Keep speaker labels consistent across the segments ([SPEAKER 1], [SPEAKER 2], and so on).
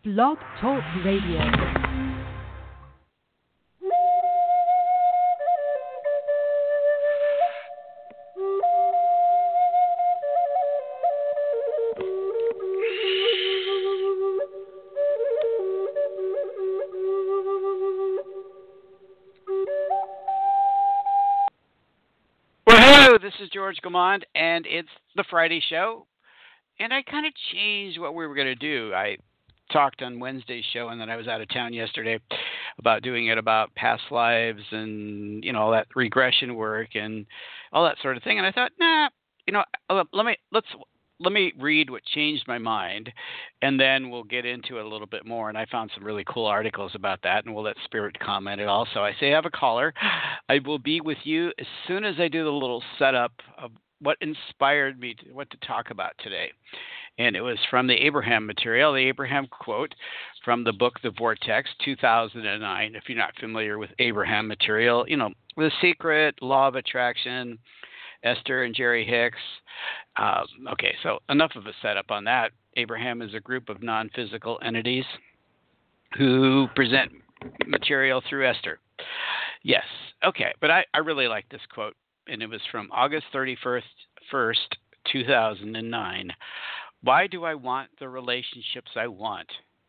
[SPEAKER 1] Blog Talk Radio.
[SPEAKER 2] This is George Gamond, and it's the Friday show. And I kind of changed what we were going to do. I talked on Wednesday's show, and then I was out of town yesterday about doing it about past lives and, you know, all that regression work and all that sort of thing. And I thought, let me read what changed my mind, and then we'll get into it a little bit more. And I found some really cool articles about that, and we'll let Spirit comment it also. I say I have a caller. I will be with you as soon as I do the little setup of what inspired me to what to talk about today. And it was from the Abraham material, the Abraham quote from the book The Vortex, 2009. If you're not familiar with Abraham material, you know, The Secret, Law of Attraction, Esther and Jerry Hicks. Okay, so enough of a setup on that. Abraham is a group of non-physical entities who present material through Esther. Yes, okay, but I really like this quote, and it was from August 31st, 2009. Why do I want the relationships I want?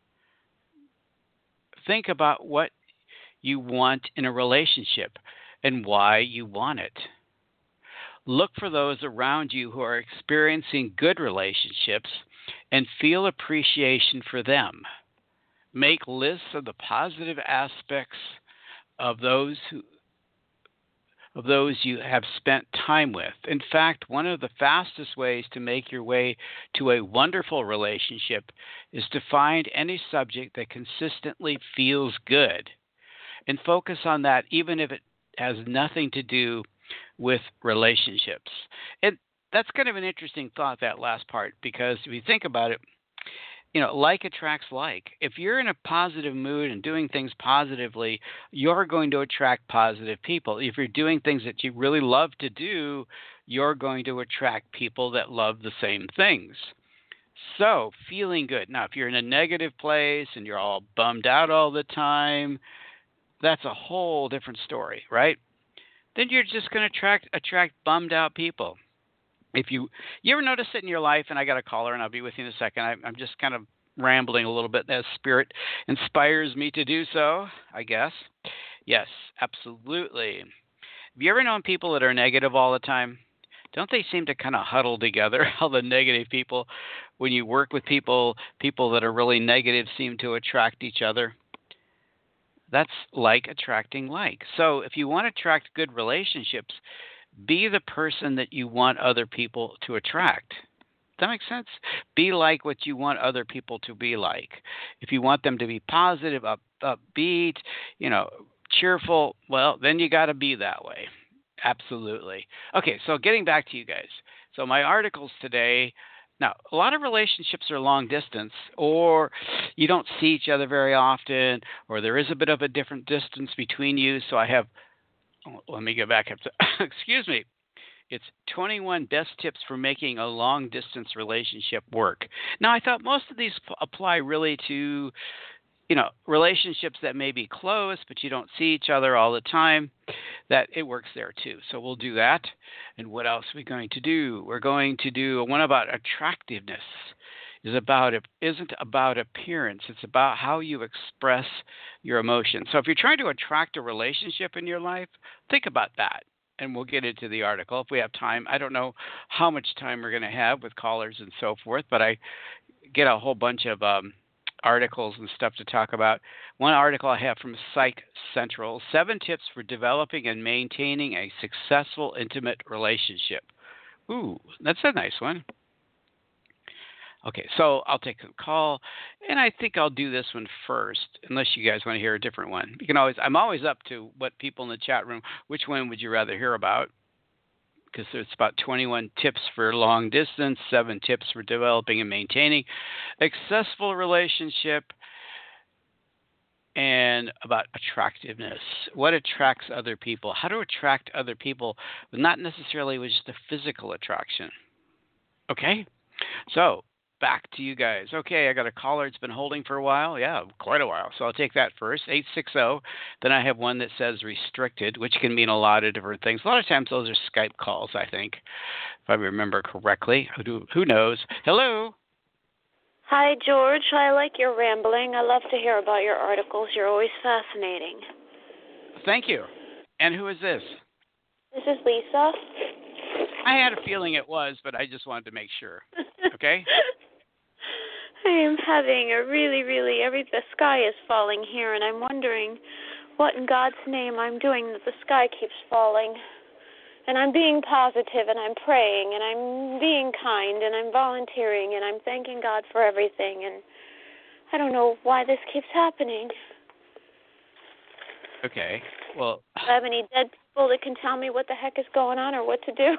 [SPEAKER 2] Think about what you want in a relationship and why you want it. Look for those around you who are experiencing good relationships and feel appreciation for them. Make lists of the positive aspects of those you have spent time with. In fact, one of the fastest ways to make your way to a wonderful relationship is to find any subject that consistently feels good and focus on that, even if it has nothing to do with relationships. And that's kind of an interesting thought, that last part, because if you think about it, you know, like attracts like. If you're in a positive mood and doing things positively, you're going to attract positive people. If you're doing things that you really love to do, you're going to attract people that love the same things. So, feeling good. Now, if you're in a negative place and you're all bummed out all the time, that's a whole different story, right? Then you're just going to attract bummed out people. If you ever notice it in your life, and I got a caller, and I'll be with you in a second. I'm just kind of rambling a little bit as Spirit inspires me to do so, I guess. Yes, absolutely. Have you ever known people that are negative all the time? Don't they seem to kind of huddle together? All the negative people, when you work with people that are really negative seem to attract each other. That's like attracting like. So if you want to attract good relationships, be the person that you want other people to attract. Does that make sense? Be like what you want other people to be like. If you want them to be positive, upbeat, you know, cheerful, well, then you got to be that way. Absolutely. Okay, so getting back to you guys. So my articles today. Now, a lot of relationships are long distance, or you don't see each other very often, or there is a bit of a different distance between you. So I have, let me go back up to, excuse me. It's 21 best tips for making a long distance relationship work. Now, I thought most of these apply really to, you know, relationships that may be close, but you don't see each other all the time, that it works there too. So we'll do that. And what else are we going to do? We're going to do one about attractiveness. Isn't about appearance. It's about how you express your emotions. So if you're trying to attract a relationship in your life, think about that. And we'll get into the article if we have time. I don't know how much time we're going to have with callers and so forth, but I get a whole bunch of articles and stuff to talk about. One article I have from Psych Central, 7 tips for developing and maintaining a successful intimate relationship. Ooh, that's a nice one. Okay, so I'll take a call, and I think I'll do this one first, unless you guys want to hear a different one. I'm always up to what people in the chat room, which one would you rather hear about? Because it's about 21 tips for long distance, 7 tips for developing and maintaining a successful relationship, and about attractiveness. What attracts other people? How to attract other people, but not necessarily with just a physical attraction. Okay? So, back to you guys. Okay, I got a caller. It's been holding for a while. Yeah, quite a while. So I'll take that first. 860. Then I have one that says restricted, which can mean a lot of different things. A lot of times those are Skype calls, I think, if I remember correctly. Who knows? Hello.
[SPEAKER 1] Hi, George. I like your rambling. I love to hear about your articles. You're always fascinating.
[SPEAKER 2] Thank you. And who is this?
[SPEAKER 1] This is Lisa.
[SPEAKER 2] I had a feeling it was, but I just wanted to make sure. Okay?
[SPEAKER 1] I am having a really, the sky is falling here, and I'm wondering what in God's name I'm doing that the sky keeps falling. And I'm being positive, and I'm praying, and I'm being kind, and I'm volunteering, and I'm thanking God for everything, and I don't know why this keeps happening.
[SPEAKER 2] Okay. Well,
[SPEAKER 1] do I have any dead people that can tell me what the heck is going on or what to do?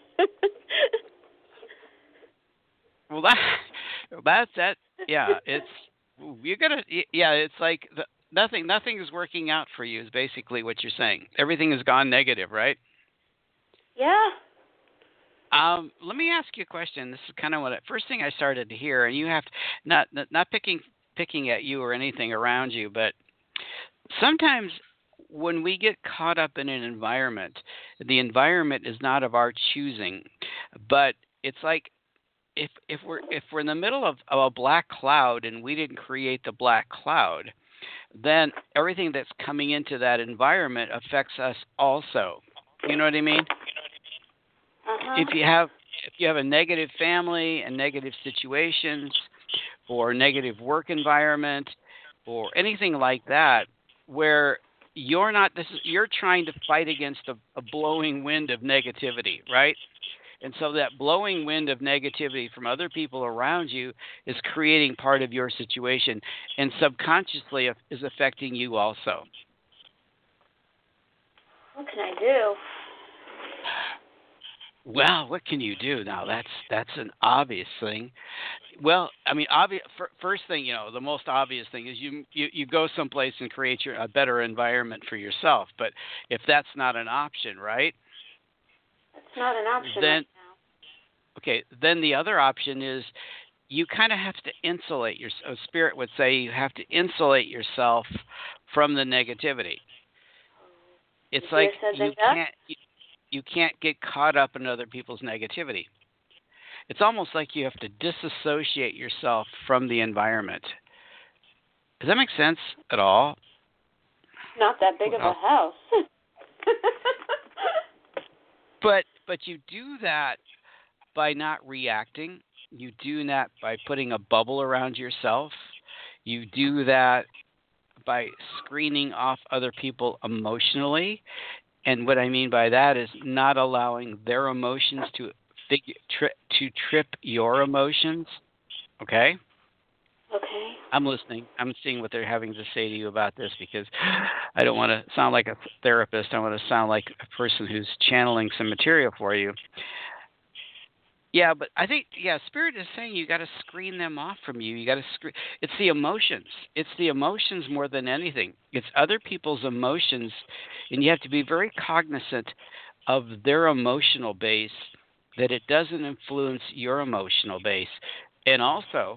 [SPEAKER 2] well, that's that. Yeah, it's you're gonna. Yeah, it's like nothing is working out for you. Is basically what you're saying. Everything has gone negative, right?
[SPEAKER 1] Yeah.
[SPEAKER 2] Let me ask you a question. This is kind of first thing I started to hear, and you have to not picking at you or anything around you, but sometimes when we get caught up in an environment, the environment is not of our choosing, but it's like if we're in the middle of a black cloud and we didn't create the black cloud, then everything that's coming into that environment affects us also. You know what I mean?
[SPEAKER 1] Uh-huh.
[SPEAKER 2] If you have a negative family and negative situations or negative work environment or anything like that, where you're trying to fight against a blowing wind of negativity, right? And so that blowing wind of negativity from other people around you is creating part of your situation and subconsciously is affecting you also.
[SPEAKER 1] What can I do?
[SPEAKER 2] Well, what can you do? Now, that's an obvious thing. Well, I mean, first thing, the most obvious thing is you go someplace and create a better environment for yourself. But if that's not an option, right?
[SPEAKER 1] That's not an option
[SPEAKER 2] then,
[SPEAKER 1] right now.
[SPEAKER 2] Okay, then the other option is you kind of have to insulate yourself. Spirit would say you have to insulate yourself from the negativity. It's like you can't get caught up in other people's negativity. It's almost like you have to disassociate yourself from the environment. Does that make sense at all?
[SPEAKER 1] Not that big of a house.
[SPEAKER 2] But you do that by not reacting. You do that by putting a bubble around yourself. You do that by screening off other people emotionally. And what I mean by that is not allowing their emotions to trip your emotions. Okay?
[SPEAKER 1] Okay.
[SPEAKER 2] I'm listening. I'm seeing what they're having to say to you about this because I don't want to sound like a therapist. I want to sound like a person who's channeling some material for you. Yeah, but I think, Spirit is saying you got to screen them off from you. You got to screen. It's the emotions. It's the emotions more than anything. It's other people's emotions, and you have to be very cognizant of their emotional base, that it doesn't influence your emotional base. And also,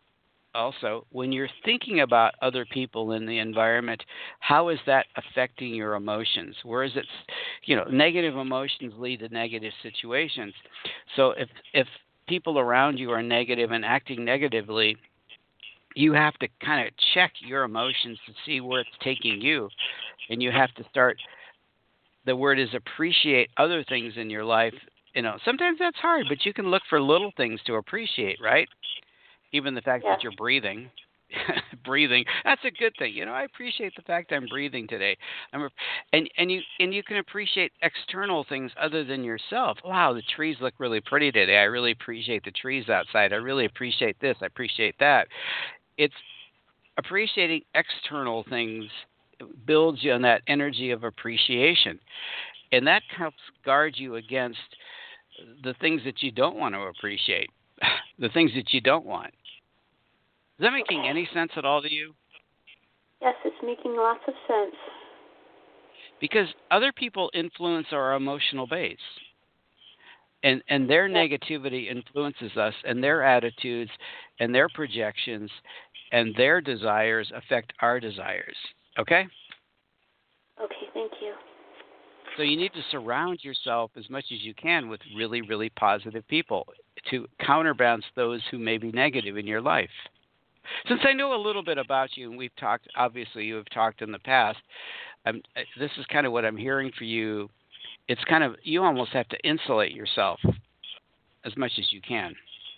[SPEAKER 2] when you're thinking about other people in the environment, how is that affecting your emotions? Where is it, negative emotions lead to negative situations. So if people around you are negative and acting negatively, you have to kind of check your emotions to see where it's taking you. And you have to start, the word is appreciate other things in your life. Sometimes that's hard, but you can look for little things to appreciate, right? Even the fact that you're breathing, that's a good thing. I appreciate the fact I'm breathing today. And you can appreciate external things other than yourself. Wow, the trees look really pretty today. I really appreciate the trees outside. I really appreciate this. I appreciate that. It's appreciating external things builds you on that energy of appreciation. And that helps guard you against the things that you don't want to appreciate, the things that you don't want. Is that making any sense at all to you?
[SPEAKER 1] Yes, it's making lots of sense.
[SPEAKER 2] Because other people influence our emotional base. And their negativity influences us, and their attitudes and their projections and their desires affect our desires. Okay?
[SPEAKER 1] Okay, thank you.
[SPEAKER 2] So you need to surround yourself as much as you can with really, really positive people to counterbalance those who may be negative in your life. Since I know a little bit about you, and we've talked, obviously you have talked in the past, this is kind of what I'm hearing for you. It's kind of, you almost have to insulate yourself as much as you can.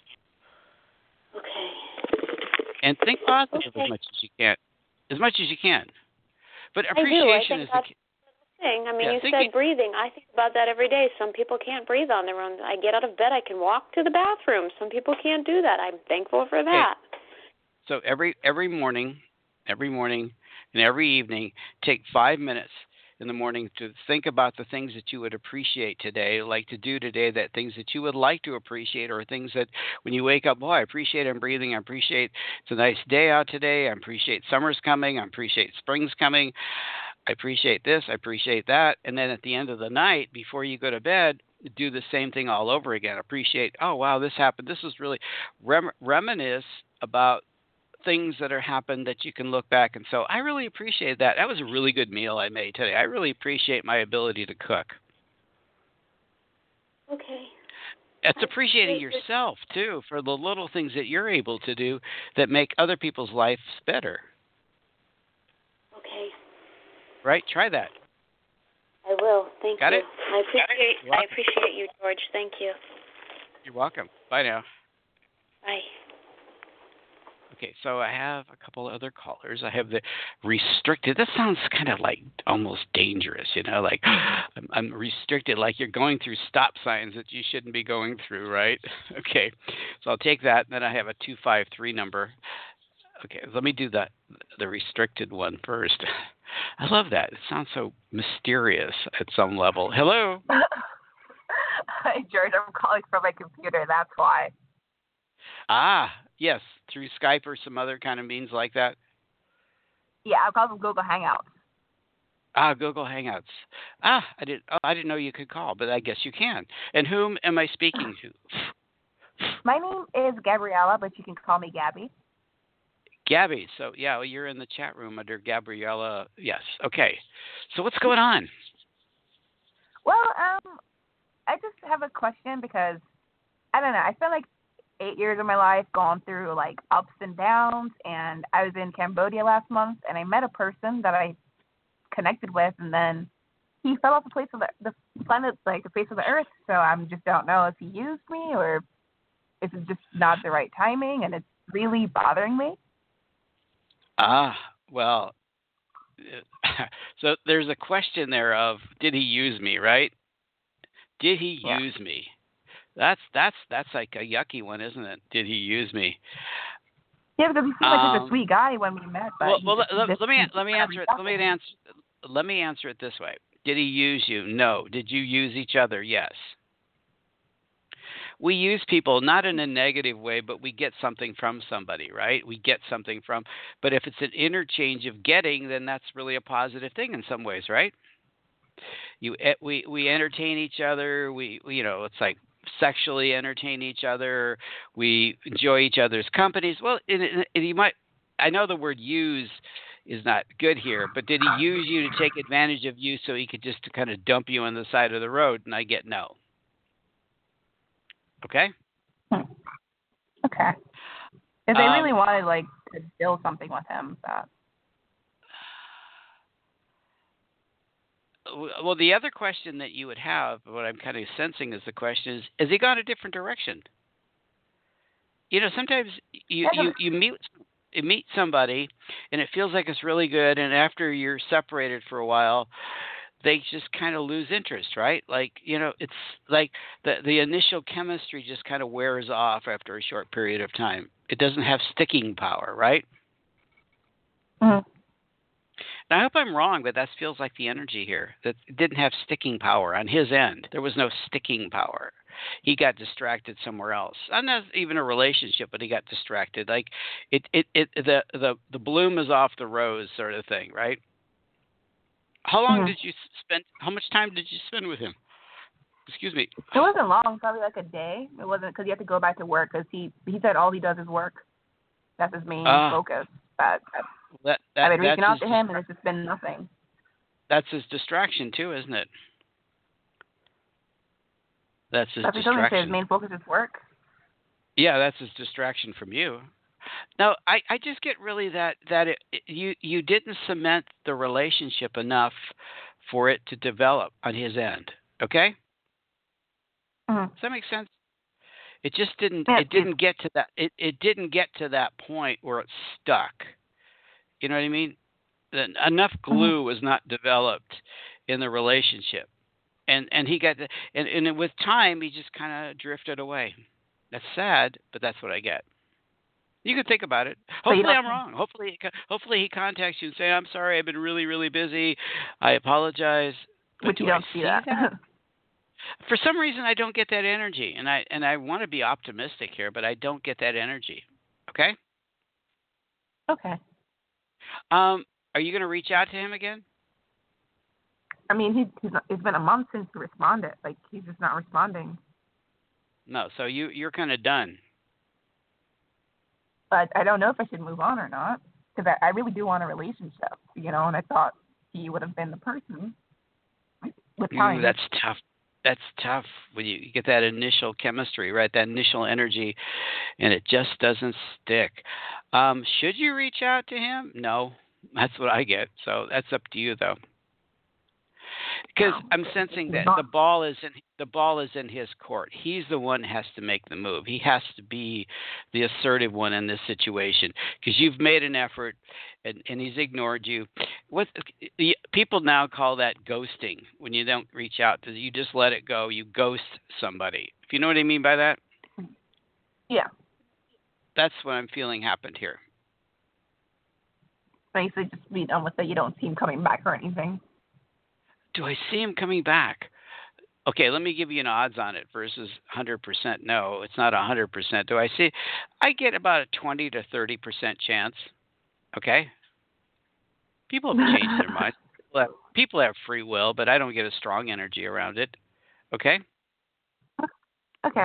[SPEAKER 1] Okay.
[SPEAKER 2] And think positive as much as you can. As much as you can. But appreciation is the key.
[SPEAKER 1] Thing. I mean, you said breathing. I think about that every day. Some people can't breathe on their own. I get out of bed, I can walk to the bathroom. Some people can't do that. I'm thankful for that.
[SPEAKER 2] So every morning and every evening, take 5 minutes in the morning to think about the things that you would appreciate today, like to do today, that things that you would like to appreciate, or things that when you wake up, boy, I appreciate I'm breathing, I appreciate it's a nice day out today, I appreciate summer's coming, I appreciate spring's coming, I appreciate this, I appreciate that. And then at the end of the night, before you go to bed, do the same thing all over again. Appreciate, oh, wow, this happened. This was really reminisce about things that are happened that you can look back and so I really appreciate that. That was a really good meal I made today. I really appreciate my ability to cook.
[SPEAKER 1] Okay.
[SPEAKER 2] It's appreciating yourself too for the little things that you're able to do that make other people's lives better.
[SPEAKER 1] Okay.
[SPEAKER 2] Right? Try that.
[SPEAKER 1] I will. Thank you.
[SPEAKER 2] Got it?
[SPEAKER 1] I appreciate you, George. Thank you.
[SPEAKER 2] You're welcome. Bye now.
[SPEAKER 1] Bye.
[SPEAKER 2] Okay, so I have a couple of other callers. I have the restricted. That sounds kind of like almost dangerous, like I'm restricted, like you're going through stop signs that you shouldn't be going through, right? Okay, so I'll take that. And then I have a 253 number. Okay, let me do the restricted one first. I love that. It sounds so mysterious at some level. Hello.
[SPEAKER 3] Hi, George. I'm calling from my computer. That's why.
[SPEAKER 2] Ah, yes, through Skype or some other kind of means like that?
[SPEAKER 3] Yeah, I'm calling from Google Hangouts.
[SPEAKER 2] Ah, Google Hangouts. Ah, I didn't know you could call, but I guess you can. And whom am I speaking to?
[SPEAKER 3] My name is Gabriella, but you can call me Gabby.
[SPEAKER 2] Gabby. So, yeah, well, you're in the chat room under Gabriella. Yes. Okay. So what's going on?
[SPEAKER 3] Well, I just have a question because, I don't know, I feel like 8 years of my life gone through like ups and downs, and I was in Cambodia last month and I met a person that I connected with, and then he fell off the face of the planet, like the face of the earth. So I just don't know if he used me or if it's just not the right timing, and it's really bothering me.
[SPEAKER 2] Well, so there's a question there of, did he use me, right? Did he use me? That's like a yucky one, isn't it? Did he use me?
[SPEAKER 3] Yeah, because he seemed like such a sweet guy when we met. But
[SPEAKER 2] let me answer it. Let me answer it this way. Did he use you? No. Did you use each other? Yes. We use people not in a negative way, but we get something from somebody, right? We get something from. But if it's an interchange of getting, then that's really a positive thing in some ways, right? We entertain each other. We it's like sexually entertain each other. We enjoy each other's companies. Well, you might. I know the word use is not good here, but did he use you to take advantage of you so he could just kind of dump you on the side of the road? And I get no. Okay.
[SPEAKER 3] Okay. If they really wanted to build something with him, that.
[SPEAKER 2] Well, the other question that you would have, what I'm kind of sensing is the question is, has he gone a different direction? Sometimes you meet somebody and it feels like it's really good, and after you're separated for a while, they just kind of lose interest, right? It's like the initial chemistry just kind of wears off after a short period of time. It doesn't have sticking power, right?
[SPEAKER 3] Mm-hmm.
[SPEAKER 2] Now, I hope I'm wrong, but that feels like the energy here. That it didn't have sticking power on his end. There was no sticking power. He got distracted somewhere else. Not even a relationship, but he got distracted. Like the bloom is off the rose sort of thing, right? How long did you spend? How much time did you spend with him? Excuse me.
[SPEAKER 3] It wasn't long, probably like a day. It wasn't because he had to go back to work because he said all he does is work. That's his main focus. But I've been reaching out to him, and it's just been nothing.
[SPEAKER 2] That's his distraction too, isn't it? That's his distraction.
[SPEAKER 3] His main focus is work.
[SPEAKER 2] Yeah, that's his distraction from you. Now, I just get really that you didn't cement the relationship enough for it to develop on his end. Okay.
[SPEAKER 3] Mm-hmm.
[SPEAKER 2] Does that make sense? It just didn't. Yeah, it didn't get to that. It didn't get to that point where it stuck. You know what I mean? Enough glue was not developed in the relationship, and he got and with time he just kind of drifted away. That's sad, but that's what I get. You can think about it. Hopefully I'm wrong. Hopefully he contacts you and say, "I'm sorry, I've been really, really busy. I apologize."
[SPEAKER 3] But you don't see that.
[SPEAKER 2] For some reason, I don't get that energy, and I want to be optimistic here, but I don't get that energy. Okay.
[SPEAKER 3] Okay.
[SPEAKER 2] Are you going to reach out to him again?
[SPEAKER 3] I mean, it's been a month since he responded. Like, he's just not responding.
[SPEAKER 2] No, so you're kind of done.
[SPEAKER 3] But I don't know if I should move on or not, because I really do want a relationship, and I thought he would have been the person with time.
[SPEAKER 2] That's tough. That's tough when you get that initial chemistry, right? That initial energy, and it just doesn't stick. Should you reach out to him? No, that's what I get. So that's up to you, though. Because I'm sensing that the ball is in his court. He's the one who has to make the move. He has to be the assertive one in this situation because you've made an effort and he's ignored you. People now call that ghosting when you don't reach out. You just let it go. You ghost somebody. If you know what I mean by that?
[SPEAKER 3] Yeah.
[SPEAKER 2] That's what I'm feeling happened here.
[SPEAKER 3] Basically, just be done with it. You don't see him coming back or anything.
[SPEAKER 2] Do I see him coming back? Okay, let me give you an odds on it versus 100%. No, it's not 100%. Do I see? I get about a 20 to 30% chance. Okay? People have changed their minds. People have free will, but I don't get a strong energy around it. Okay?
[SPEAKER 3] Okay.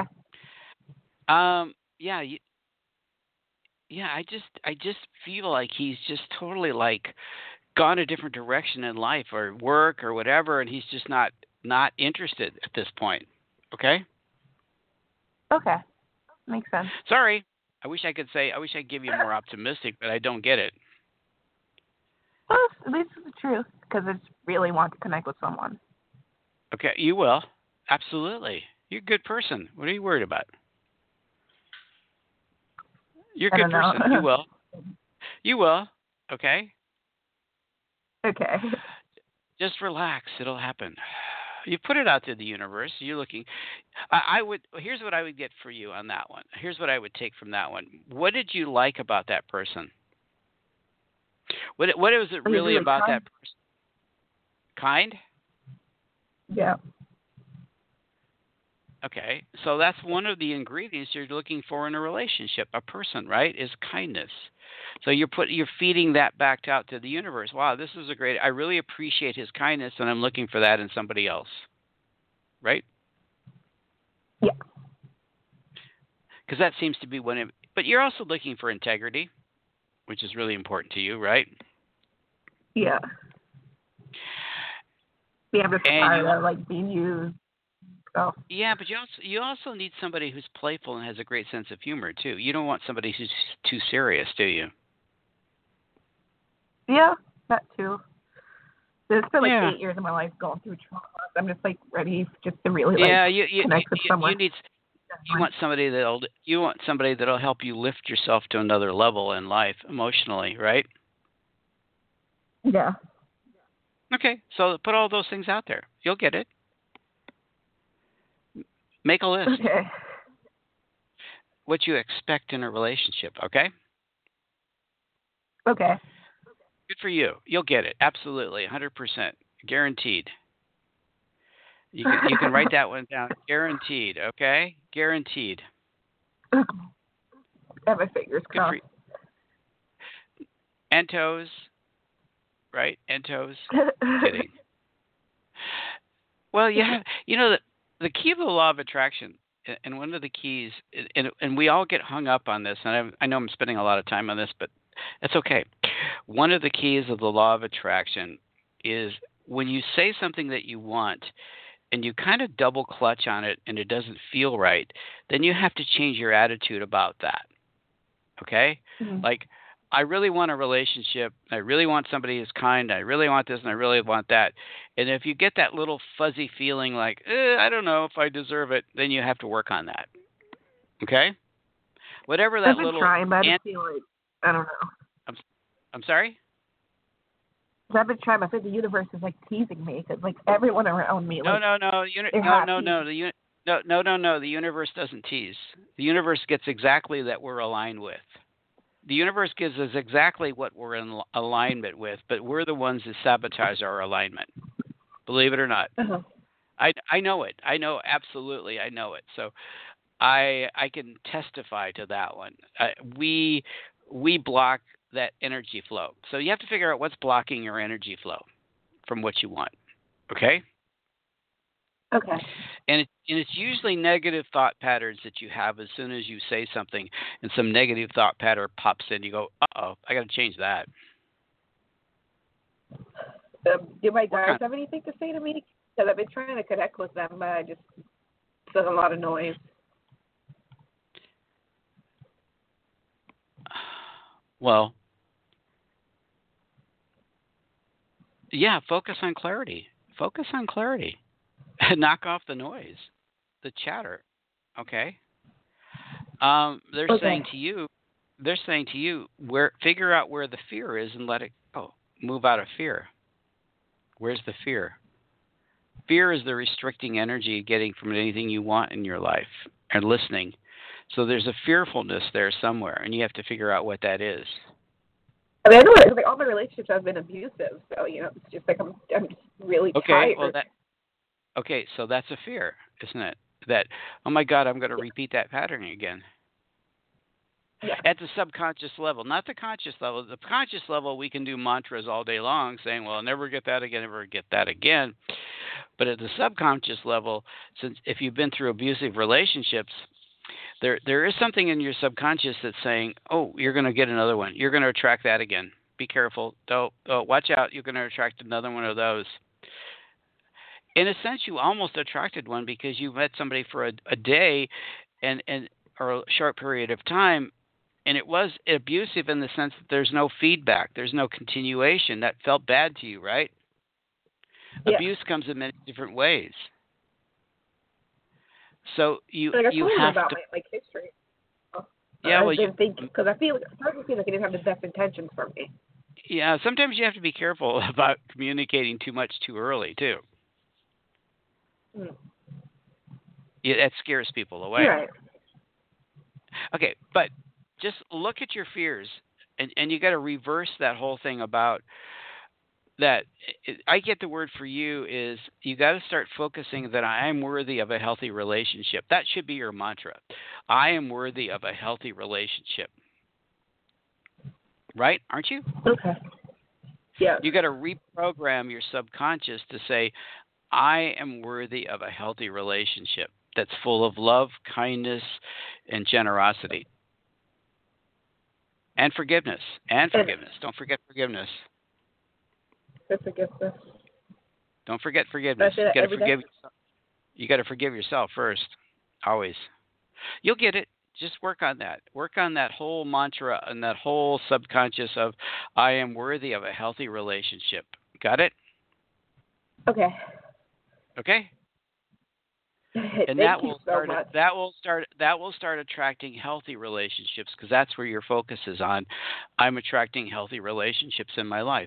[SPEAKER 2] Yeah. Yeah, I just feel like he's just totally like gone a different direction in life or work or whatever, and he's just not interested at this point. Okay?
[SPEAKER 3] Okay. Makes sense.
[SPEAKER 2] Sorry. I wish I could give you more optimistic, but I don't get it.
[SPEAKER 3] Well, at least it's the truth, because I just really want to connect with someone.
[SPEAKER 2] Okay, you will. Absolutely. You're a good person. What are you worried about? You're a good person. You will. You will. Okay?
[SPEAKER 3] Okay.
[SPEAKER 2] Just relax. It'll happen. You put it out to the universe. You're looking. Here's what I would get for you on that one. Here's what I would take from that one. What did you like about that person? What was it really about that person? Kind?
[SPEAKER 3] Yeah.
[SPEAKER 2] Okay. So that's one of the ingredients you're looking for in a relationship, a person, right? Is kindness. So you're feeding that back out to the universe. Wow, this is I really appreciate his kindness, and I'm looking for that in somebody else. Right?
[SPEAKER 3] Yeah.
[SPEAKER 2] Because that seems to be but you're also looking for integrity, which is really important to you, right?
[SPEAKER 3] Yeah. Yeah, but tired of like being used. So.
[SPEAKER 2] Yeah, but you also need somebody who's playful and has a great sense of humor too. You don't want somebody who's too serious, do you?
[SPEAKER 3] Yeah, that too. It's been 8 years of my life going through trauma. I'm just ready just to really connect with someone.
[SPEAKER 2] You want somebody that'll help you lift yourself to another level in life emotionally, right?
[SPEAKER 3] Yeah.
[SPEAKER 2] Okay, so put all those things out there. You'll get it. Make a list.
[SPEAKER 3] Okay.
[SPEAKER 2] What you expect in a relationship, okay?
[SPEAKER 3] Okay.
[SPEAKER 2] Good for you. You'll get it. Absolutely. 100%. Guaranteed. You can write that one down. Guaranteed, okay? Guaranteed.
[SPEAKER 3] I have my fingers crossed.
[SPEAKER 2] And toes. Right? And toes. Kidding. Well, the key of the law of attraction, and one of the keys, and we all get hung up on this, and I know I'm spending a lot of time on this, but it's okay. One of the keys of the law of attraction is when you say something that you want and you kind of double clutch on it and it doesn't feel right, then you have to change your attitude about that. Okay?
[SPEAKER 3] Mm-hmm.
[SPEAKER 2] Like, I really want a relationship. I really want somebody who's kind. I really want this and I really want that. And if you get that little fuzzy feeling like, I don't know if I deserve it, then you have to work on that. Okay? Whatever that
[SPEAKER 3] I've been
[SPEAKER 2] little.
[SPEAKER 3] trying, but I just feel like, I don't know.
[SPEAKER 2] I'm sorry?
[SPEAKER 3] I've been trying, but I feel the universe is like teasing me because like everyone around me. Like,
[SPEAKER 2] No.
[SPEAKER 3] no.
[SPEAKER 2] The universe doesn't tease. The universe gets exactly that we're aligned with. The universe gives us exactly what we're in alignment with, but we're the ones that sabotage our alignment. Believe it or not.
[SPEAKER 3] Uh-huh.
[SPEAKER 2] I know it. I know, absolutely, I know it. So I can testify to that one. We block that energy flow. So you have to figure out what's blocking your energy flow from what you want. Okay?
[SPEAKER 3] Okay.
[SPEAKER 2] And it's usually negative thought patterns that you have as soon as you say something and some negative thought pattern pops in. You go, uh-oh, I got to change that.
[SPEAKER 3] Do my guides have anything to say to me? Because I've been trying to connect with them, but I just there's a lot of noise.
[SPEAKER 2] Well, yeah, focus on clarity. Focus on clarity. Knock off the noise, the chatter. Okay. They're saying to you, figure out where the fear is and let it go. Move out of fear. Where's the fear? Fear is the restricting energy getting from anything you want in your life and listening. So there's a fearfulness there somewhere, and you have to figure out what that is.
[SPEAKER 3] I mean, I know like all my relationships have been abusive, so it's just like I'm just really tired.
[SPEAKER 2] Well, so that's a fear, isn't it? That, oh my God, I'm going to repeat that pattern again.
[SPEAKER 3] Yeah.
[SPEAKER 2] At the subconscious level, not the conscious level. The conscious level, we can do mantras all day long saying, well, I'll never get that again, never get that again. But at the subconscious level, since if you've been through abusive relationships, there is something in your subconscious that's saying, oh, you're going to get another one. You're going to attract that again. Be careful. Don't watch out. You're going to attract another one of those. In a sense, you almost attracted one because you met somebody for a day or a short period of time, and it was abusive in the sense that there's no feedback, there's no continuation. That felt bad to you, right? Yeah. Abuse comes in many different ways. So you have
[SPEAKER 3] about
[SPEAKER 2] to.
[SPEAKER 3] My history.
[SPEAKER 2] Yeah, well,
[SPEAKER 3] because I feel like he didn't have the best intentions for me.
[SPEAKER 2] Yeah, sometimes you have to be careful about communicating too much too early too. Yeah, that scares people away.
[SPEAKER 3] Right.
[SPEAKER 2] Okay, but just look at your fears, and you got to reverse that whole thing about that. I get the word for you is you got to start focusing that I am worthy of a healthy relationship. That should be your mantra. I am worthy of a healthy relationship. Right? Aren't you?
[SPEAKER 3] Okay. Yeah.
[SPEAKER 2] You got to reprogram your subconscious to say, I am worthy of a healthy relationship that's full of love, kindness, and generosity. And forgiveness. Don't forget forgiveness.
[SPEAKER 3] Forgiveness.
[SPEAKER 2] Don't forget forgiveness. You got to forgive yourself first. Always. You'll get it. Just work on that. Work on that whole mantra and that whole subconscious of I am worthy of a healthy relationship. Got it?
[SPEAKER 3] Okay.
[SPEAKER 2] Okay? And that will start attracting healthy relationships because that's where your focus is on. I'm attracting healthy relationships in my life.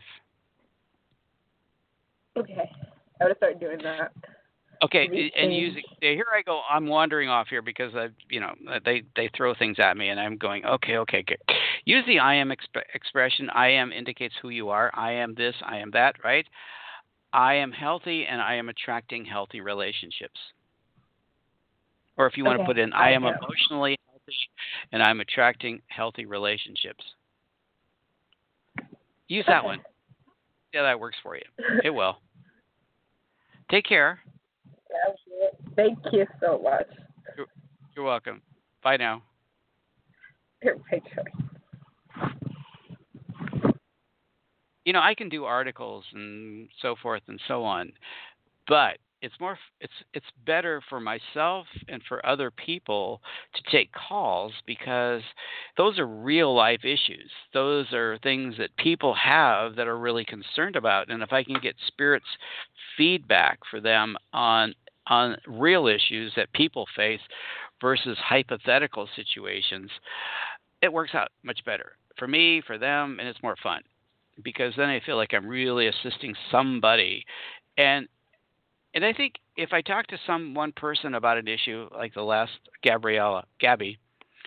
[SPEAKER 3] Okay. I would start doing that.
[SPEAKER 2] Okay, and using here I go. I'm wandering off here because they throw things at me, and I'm going okay, good. Use the I am expression. I am indicates who you are. I am this. I am that. Right. I am healthy, and I am attracting healthy relationships. Or if you want to put in, I am emotionally healthy, and I'm attracting healthy relationships. Use that one. Yeah, that works for you. It will. Take care.
[SPEAKER 3] Yeah, Thank you so much.
[SPEAKER 2] You're, you're welcome. Bye now.
[SPEAKER 3] Bye, Joy.
[SPEAKER 2] I can do articles and so forth and so on, but it's better for myself and for other people to take calls because those are real life issues. Those are things that people have that are really concerned about, and if I can get spirits feedback for them on real issues that people face versus hypothetical situations, it works out much better for me, for them, and it's more fun because then I feel like I'm really assisting somebody. And I think if I talk to one person about an issue like the last Gabby,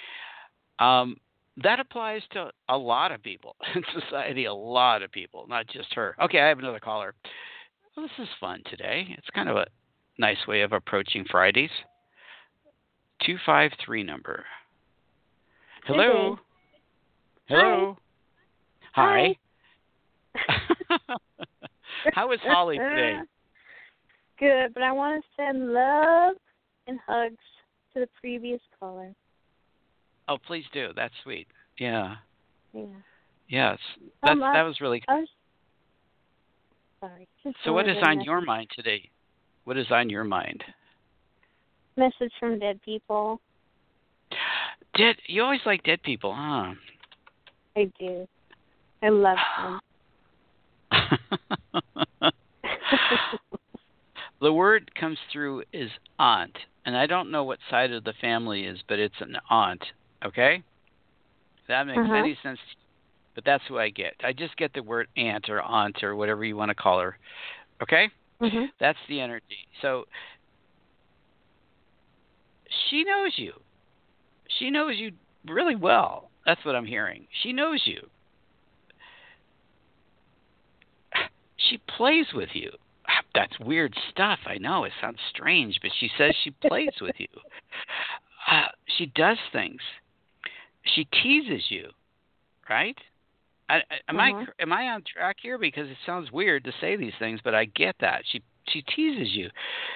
[SPEAKER 2] that applies to a lot of people in society, a lot of people, not just her. Okay, I have another caller. Well, this is fun today. It's kind of a nice way of approaching Fridays. 253 number. Hello. Hello. Hi. How is Holly today?
[SPEAKER 1] Good, but I want to send love and hugs to the previous caller.
[SPEAKER 2] Oh, please do. That's sweet. Yeah.
[SPEAKER 1] Yeah.
[SPEAKER 2] Yes. That was really good.
[SPEAKER 1] Sorry.
[SPEAKER 2] So what is on your mind today? What is on your mind?
[SPEAKER 1] Message from dead people.
[SPEAKER 2] You always like dead people, huh?
[SPEAKER 1] I do. I love them.
[SPEAKER 2] The word comes through is aunt, and I don't know what side of the family is, but it's an aunt, okay? That makes any sense, but that's who I get. I just get the word aunt or whatever you want to call her, okay?
[SPEAKER 1] Mm-hmm.
[SPEAKER 2] That's the energy. So she knows you. She knows you really well. That's what I'm hearing. She knows you. She plays with you. That's weird stuff. I know. It sounds strange, but she says she plays with you. She does things. She teases you, right? Am I on track here? Because it sounds weird to say these things, but I get that. She teases you.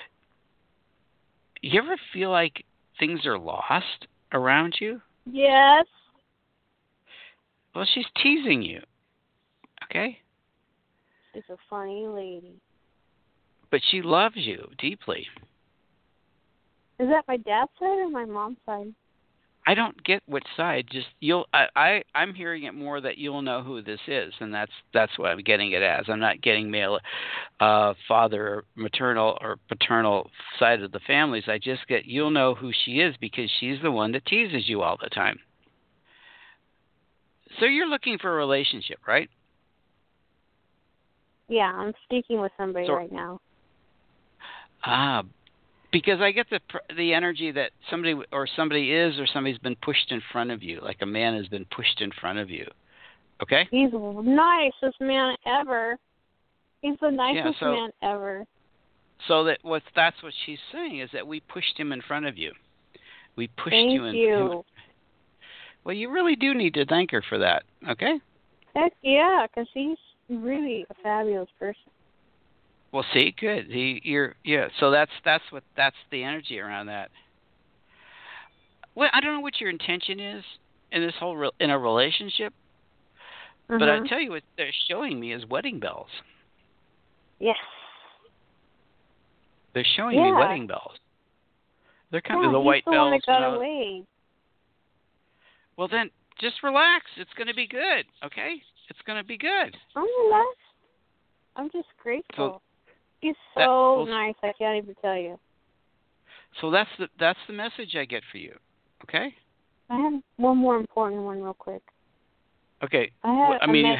[SPEAKER 2] You ever feel like things are lost around you?
[SPEAKER 1] Yes.
[SPEAKER 2] Well, she's teasing you. Okay?
[SPEAKER 1] She's a funny lady.
[SPEAKER 2] But she loves you deeply.
[SPEAKER 1] Is that my dad's side or my mom's side?
[SPEAKER 2] I don't get which side. Just I'm hearing it more that you'll know who this is, and that's what I'm getting it as. I'm not getting male, father, or maternal or paternal side of the families. I just get you'll know who she is because she's the one that teases you all the time. So you're looking for a relationship, right?
[SPEAKER 1] Yeah, I'm speaking with somebody right now.
[SPEAKER 2] Because I get the energy that somebody or somebody's been pushed in front of you, like a man has been pushed in front of you. Okay?
[SPEAKER 1] He's the nicest man ever. He's the nicest man ever.
[SPEAKER 2] So that's what she's saying is that we pushed him in front of you. We pushed you in.
[SPEAKER 1] Thank you.
[SPEAKER 2] Well, you really do need to thank her for that. Okay?
[SPEAKER 1] Heck yeah, because he's really a fabulous person.
[SPEAKER 2] Well, see, good. So that's the energy around that. Well, I don't know what your intention is in this whole in a relationship, but I tell you what they're showing me is wedding bells.
[SPEAKER 1] Yes.
[SPEAKER 2] They're showing me wedding bells. They're kind of the white bells.
[SPEAKER 1] He's the one that got away.
[SPEAKER 2] Well, then just relax. It's going to be good. Okay, it's going to be good.
[SPEAKER 1] I'm just grateful. He's so nice. I can't even tell you.
[SPEAKER 2] So that's the message I get for you. Okay.
[SPEAKER 1] I have one more important one, real quick.
[SPEAKER 2] Okay.
[SPEAKER 1] Go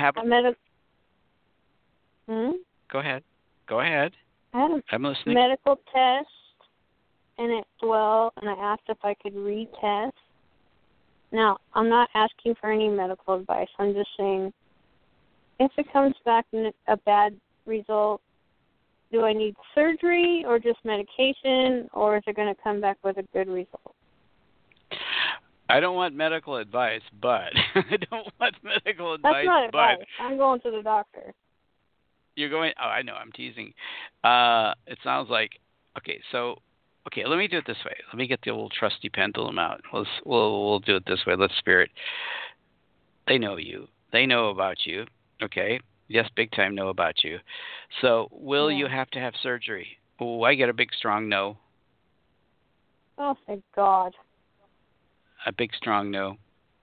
[SPEAKER 2] ahead.
[SPEAKER 1] I had
[SPEAKER 2] I'm listening.
[SPEAKER 1] Medical test, and it and I asked if I could retest. Now, I'm not asking for any medical advice. I'm just saying, if it comes back a bad result, do I need surgery or just medication, or is it going to come back with a good result?
[SPEAKER 2] I don't want medical advice, but
[SPEAKER 1] That's not advice. I'm going to the doctor.
[SPEAKER 2] You're going. Oh, I know. I'm teasing. It sounds like okay. So Okay, let me do it this way. Let me get the old trusty pendulum out. We'll do it this way. Let's spirit. They know you. They know about you. Okay. Yes, big time know about you. So, will
[SPEAKER 1] Yeah.
[SPEAKER 2] you have to have surgery? Oh, I get a big strong no.
[SPEAKER 1] Oh, thank God.
[SPEAKER 2] A big strong no.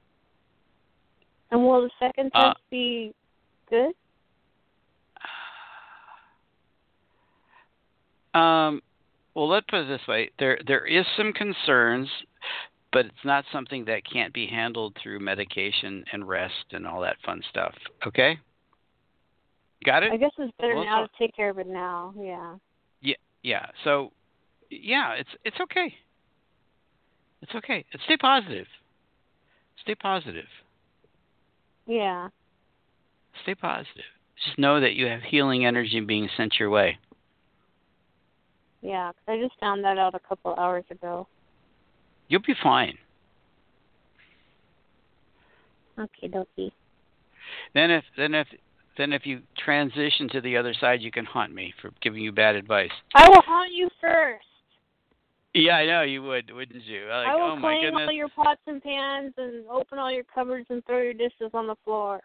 [SPEAKER 1] And will the second test be good?
[SPEAKER 2] Well, let's put it this way: there is some concerns, but it's not something that can't be handled through medication and rest and all that fun stuff. Okay, got it?
[SPEAKER 1] I guess it's better
[SPEAKER 2] Well,
[SPEAKER 1] now to take care of it now. Yeah.
[SPEAKER 2] yeah, yeah. So, yeah, it's okay. It's okay. Stay positive. Stay positive.
[SPEAKER 1] Yeah.
[SPEAKER 2] Stay positive. Just know that you have healing energy being sent your way.
[SPEAKER 1] Yeah, 'cause I just found that out a couple hours ago.
[SPEAKER 2] You'll be fine.
[SPEAKER 1] Okay, dokie.
[SPEAKER 2] Then if you transition to the other side, you can haunt me for giving you bad advice.
[SPEAKER 1] I will haunt you first.
[SPEAKER 2] Yeah, I know you would, wouldn't you? Like,
[SPEAKER 1] I will
[SPEAKER 2] oh my
[SPEAKER 1] clean
[SPEAKER 2] goodness.
[SPEAKER 1] all your pots and pans and open all your cupboards and throw your dishes on the floor.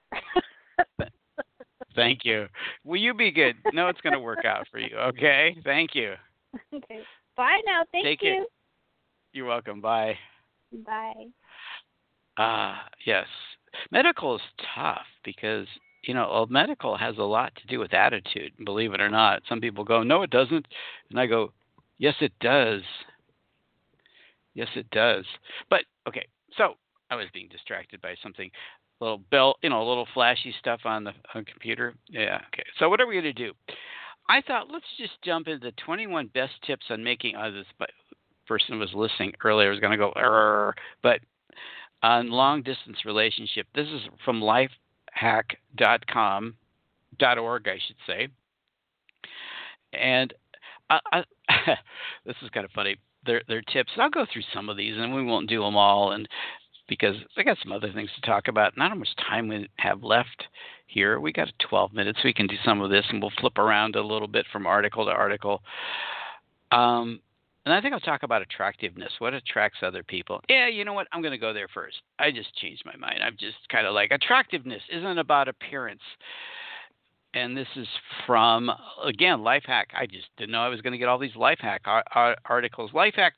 [SPEAKER 2] Thank you. Will you be good? No, it's going to work out for you. Okay. Thank you.
[SPEAKER 1] Okay. Bye now. Thank you.
[SPEAKER 2] Care. You're welcome. Bye.
[SPEAKER 1] Bye.
[SPEAKER 2] Yes. Medical is tough because, medical has a lot to do with attitude, believe it or not. Some people go, no, it doesn't. And I go, yes, it does. Yes, it does. But, okay, so I was being distracted by something, little bell, little flashy stuff on the computer. Yeah, okay. So what are we going to do? I thought, let's just jump into the 21 best tips on making this person was listening earlier was going to go, but on long-distance relationship, this is from lifehack.com.org, I should say. And this is kind of funny. They're tips. I'll go through some of these, and we won't do them all, and because I got some other things to talk about. Not how much time we have left here. We got 12 minutes. We can do some of this, and we'll flip around a little bit from article to article. And I think I'll talk about attractiveness. What attracts other people? Yeah, you know what? I'm going to go there first. I just changed my mind. I'm just kind of like, attractiveness isn't about appearance. And this is from, again, Lifehack. I just didn't know I was going to get all these Lifehack articles.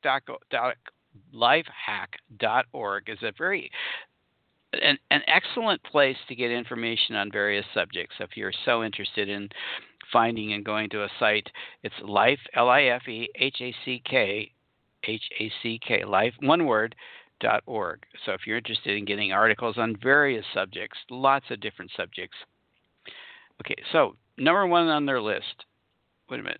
[SPEAKER 2] Lifehack.org is an excellent place to get information on various subjects. If you're so interested in finding and going to a site, it's Life, LIFEHACK, Life, one word, .org. So if you're interested in getting articles on various subjects, lots of different subjects. Okay, so number one on their list. Wait a minute.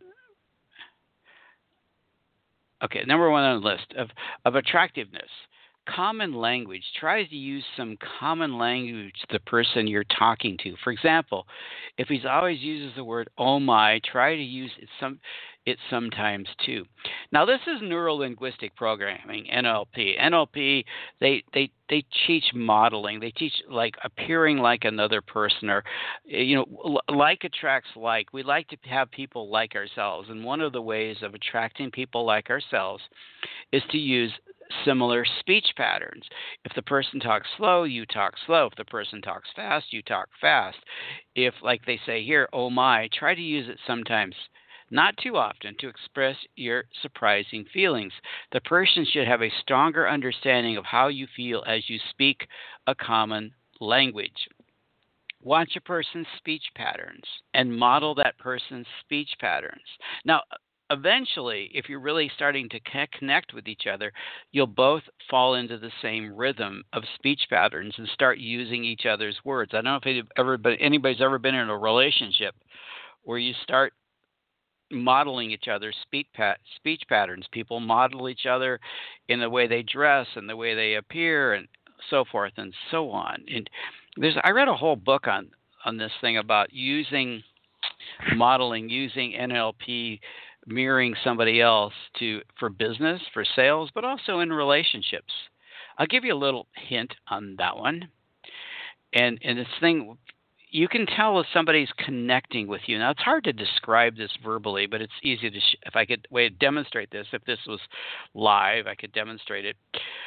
[SPEAKER 2] Okay, number one on the list of attractiveness. Common language. Try to use some common language to the person you're talking to. For example, if he's always uses the word "oh my," try to use it sometimes too. Now, this is neuro-linguistic programming, NLP. NLP, they teach modeling. They teach like appearing like another person, or like attracts like. We like to have people like ourselves, and one of the ways of attracting people like ourselves is to use similar speech patterns. If the person talks slow, you talk slow. If the person talks fast, you talk fast. If, like they say here, oh my, try to use it sometimes, not too often, to express your surprising feelings. The person should have a stronger understanding of how you feel as you speak a common language. Watch a person's speech patterns and model that person's speech patterns. Now, eventually, if you're really starting to connect with each other, you'll both fall into the same rhythm of speech patterns and start using each other's words. I don't know if anybody's ever been in a relationship where you start modeling each other's speech patterns. People model each other in the way they dress and the way they appear and so forth and so on. And I read a whole book on this thing about using modeling, using NLP, mirroring somebody else for business, for sales, but also in relationships. I'll give you a little hint on that one. And this thing, you can tell if somebody's connecting with you. Now, it's hard to describe this verbally, but it's easy to, if I could demonstrate this, if this was live, I could demonstrate it.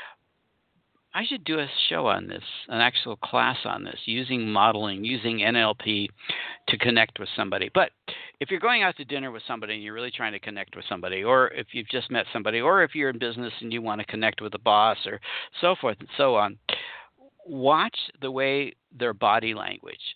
[SPEAKER 2] I should do a show on this, an actual class on this, using modeling, using NLP to connect with somebody. But if you're going out to dinner with somebody and you're really trying to connect with somebody, or if you've just met somebody, or if you're in business and you want to connect with a boss, or so forth and so on, watch the way their body language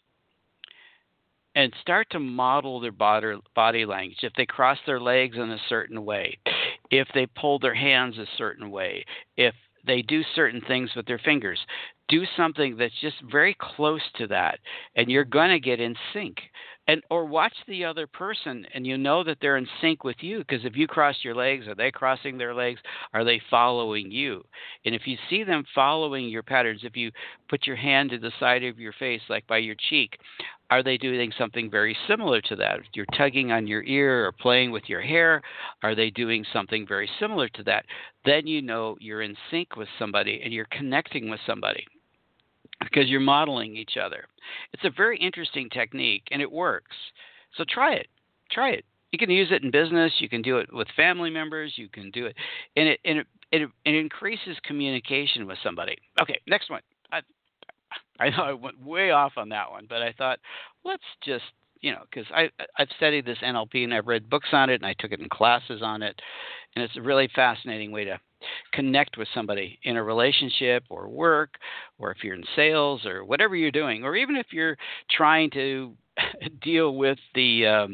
[SPEAKER 2] and start to model their body language. If they cross their legs in a certain way, if they pull their hands a certain way, if they do certain things with their fingers, do something that's just very close to that, and you're going to get in sync. Or watch the other person, and you know that they're in sync with you, because if you cross your legs, are they crossing their legs? Are they following you? And if you see them following your patterns, if you put your hand to the side of your face, like by your cheek, are they doing something very similar to that? If you're tugging on your ear or playing with your hair, are they doing something very similar to that? Then you know you're in sync with somebody and you're connecting with somebody, because you're modeling each other. It's a very interesting technique, and it works. So try it. Try it. You can use it in business. You can do it with family members. You can do it, and it increases communication with somebody. Okay, next one. I know I went way off on that one, but I thought, let's just, because I've studied this NLP and I've read books on it and I took it in classes on it, and it's a really fascinating way to connect with somebody in a relationship or work, or if you're in sales or whatever you're doing, or even if you're trying to deal with the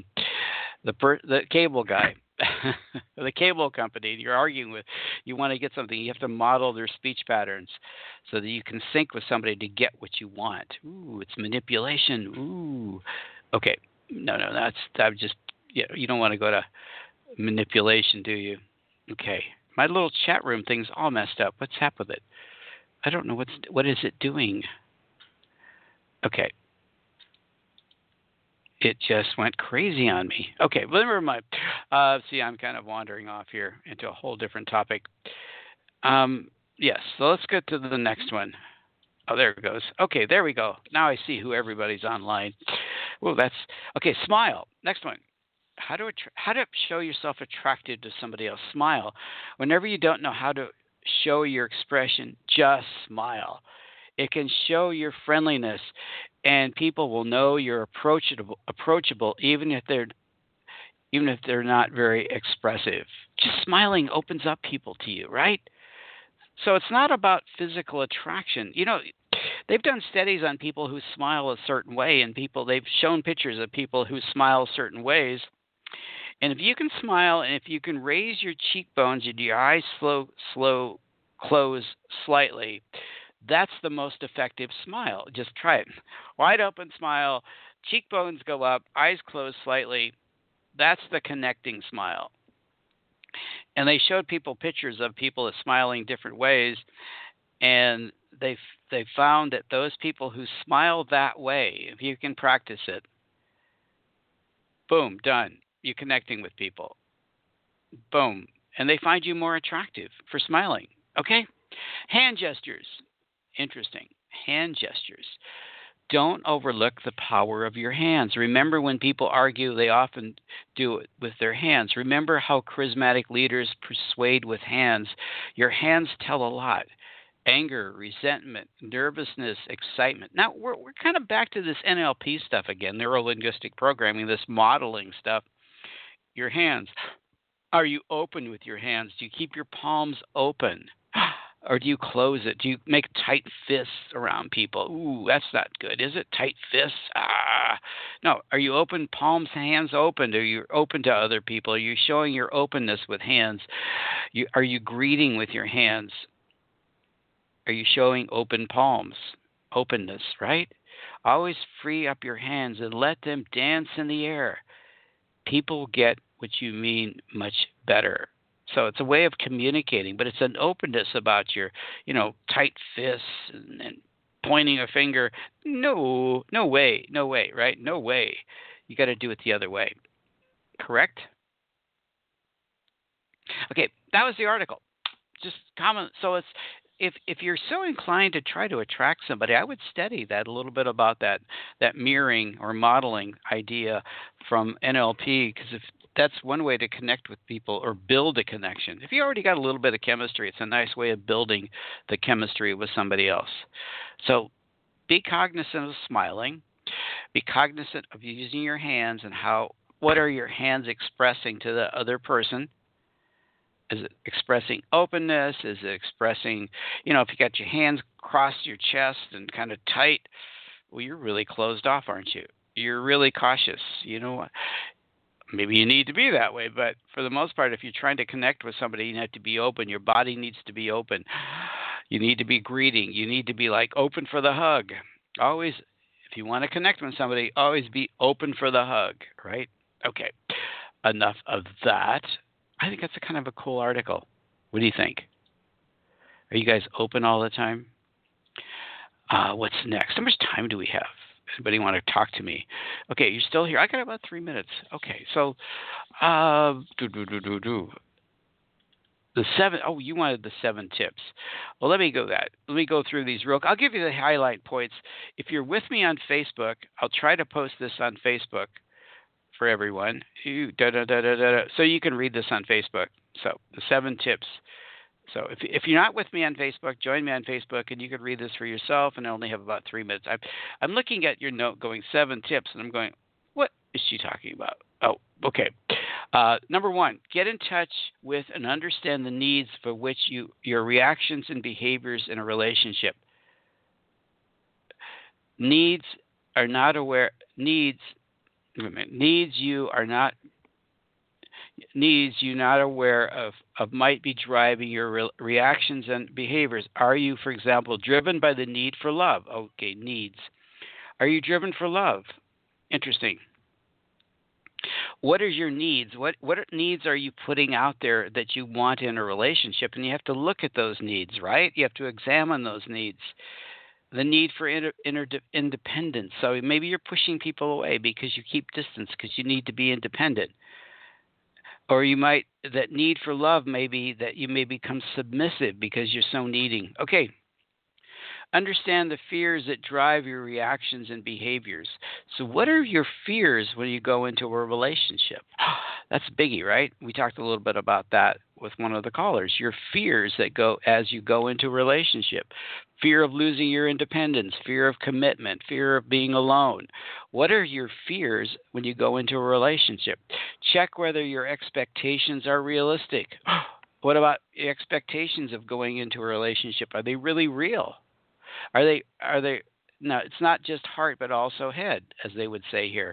[SPEAKER 2] cable guy. The cable company you're arguing with, you want to get something, you have to model their speech patterns so that you can sync with somebody to get what you want. Ooh, it's manipulation. Ooh. Okay. No, that's just, you don't want to go to manipulation, do you? Okay. My little chat room thing's all messed up. What's happened with it? I don't know what is it doing? Okay. It just went crazy on me. Okay, well, never mind. See, I'm kind of wandering off here into a whole different topic. Yes, so let's get to the next one. Oh, there it goes. Okay, there we go. Now I see who everybody's online. Well, that's okay. Smile. Next one. How to show yourself attractive to somebody else? Smile. Whenever you don't know how to show your expression, just smile. It can show your friendliness, and people will know you're approachable, even if they're not very expressive. Just smiling opens up people to you, right? So it's not about physical attraction. They've done studies on people who smile a certain way, and they've shown pictures of people who smile certain ways. And if you can smile, and if you can raise your cheekbones and your eyes slow close slightly, that's the most effective smile. Just try it. Wide open smile, cheekbones go up, eyes close slightly. That's the connecting smile. And they showed people pictures of people smiling different ways, and they found that those people who smile that way, if you can practice it, boom, done. You're connecting with people. Boom. And they find you more attractive for smiling. Okay? Hand gestures. Interesting. Hand gestures. Don't overlook the power of your hands. Remember, when people argue, they often do it with their hands. Remember how charismatic leaders persuade with hands. Your hands tell a lot. Anger, resentment, nervousness, excitement. Now, we're kind of back to this NLP stuff again, neuro-linguistic programming, this modeling stuff. Your hands. Are you open with your hands? Do you keep your palms open? Or do you close it? Do you make tight fists around people? Ooh, that's not good, is it? Tight fists? No. Are you open, palms, hands open? Are you open to other people? Are you showing your openness with hands? Are you greeting with your hands? Are you showing open palms? Openness, right? Always free up your hands and let them dance in the air. People get what you mean much better. So it's a way of communicating, but it's an openness about your, tight fists and pointing a finger. No way, right? No way. You got to do it the other way. Correct? Okay, that was the article. Just comment. So if you're so inclined to try to attract somebody, I would study that a little bit about that mirroring or modeling idea from NLP, because if that's one way to connect with people or build a connection. If you already got a little bit of chemistry, it's a nice way of building the chemistry with somebody else. So be cognizant of smiling. Be cognizant of using your hands and what are your hands expressing to the other person? Is it expressing openness? Is it expressing, if you got your hands across your chest and kind of tight, well, you're really closed off, aren't you? You're really cautious. You know what? Maybe you need to be that way, but for the most part, if you're trying to connect with somebody, you have to be open. Your body needs to be open. You need to be greeting. You need to be like open for the hug. Always, if you want to connect with somebody, always be open for the hug, right? Okay, enough of that. I think that's a kind of a cool article. What do you think? Are you guys open all the time? What's next? How much time do we have? Anybody want to talk to me? Okay, you're still here. I got about 3 minutes. Okay, so the 7. Oh, you wanted the 7 tips. Well, let me go through these real. I'll give you the highlight points. If you're with me on Facebook, I'll try to post this on Facebook for everyone. So you can read this on Facebook. So the 7 tips. So if you're not with me on Facebook, join me on Facebook, and you can read this for yourself, and I only have about 3 minutes. I'm looking at your note going 7 tips, and I'm going, what is she talking about? Oh, okay. Number 1, get in touch with and understand the needs for which your reactions and behaviors in a relationship. Needs you not aware of might be driving your reactions and behaviors. Are you, for example, driven by the need for love? Okay, needs. Are you driven for love? Interesting. What are your needs? What needs are you putting out there that you want in a relationship? And you have to look at those needs, right? You have to examine those needs. The need for independence. So maybe you're pushing people away because you keep distance because you need to be independent. Or that need for love may be that you may become submissive because you're so needing. Okay. Understand the fears that drive your reactions and behaviors. So what are your fears when you go into a relationship? That's a biggie, right? We talked a little bit about that with one of the callers. Your fears that go as you go into a relationship. Fear of losing your independence, fear of commitment, fear of being alone. What are your fears when you go into a relationship? Check whether your expectations are realistic. What about the expectations of going into a relationship? Are they really real? Are they no, it's not just heart but also head, as they would say here.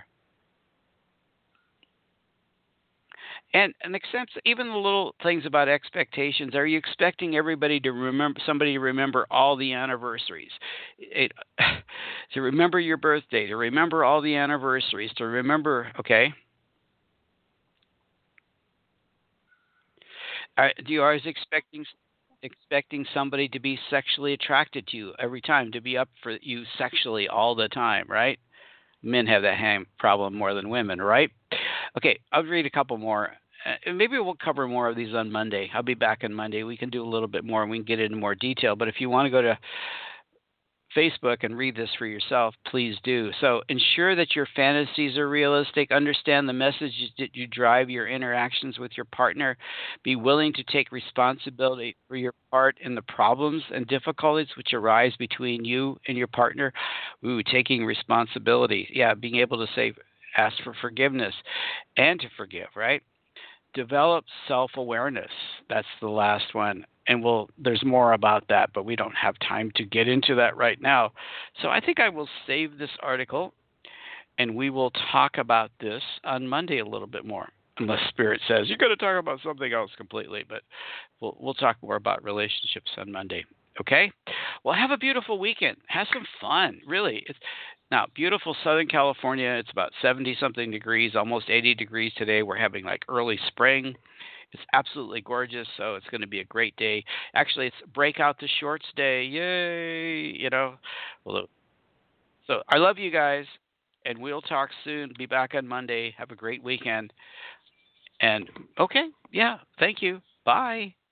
[SPEAKER 2] And accepts even the little things about expectations. Are you expecting somebody to remember all the anniversaries? To remember your birthday, to remember all the anniversaries, to remember, okay? Do you always expecting somebody to be sexually attracted to you every time, to be up for you sexually all the time, right? Men have that problem more than women, right? Okay, I'll read a couple more. Maybe we'll cover more of these on Monday. I'll be back on Monday. We can do a little bit more and we can get into more detail. But if you want to go to Facebook and read this for yourself, please do. So ensure that your fantasies are realistic. Understand the messages that you drive your interactions with your partner. Be willing to take responsibility for your part in the problems and difficulties which arise between you and your partner. Taking responsibility. Yeah, being able to ask for forgiveness and to forgive, right? Develop self-awareness. That's the last one. And there's more about that, but we don't have time to get into that right now. So I think I will save this article, and we will talk about this on Monday a little bit more, unless Spirit says, you're going to talk about something else completely. But we'll talk more about relationships on Monday. Okay? Well, have a beautiful weekend. Have some fun, really. Now, beautiful Southern California. It's about 70-something degrees, almost 80 degrees today. We're having early spring. It's absolutely gorgeous, so it's going to be a great day. Actually, it's break out the shorts day. Yay! So I love you guys, and we'll talk soon. Be back on Monday. Have a great weekend. And, okay, yeah, thank you. Bye.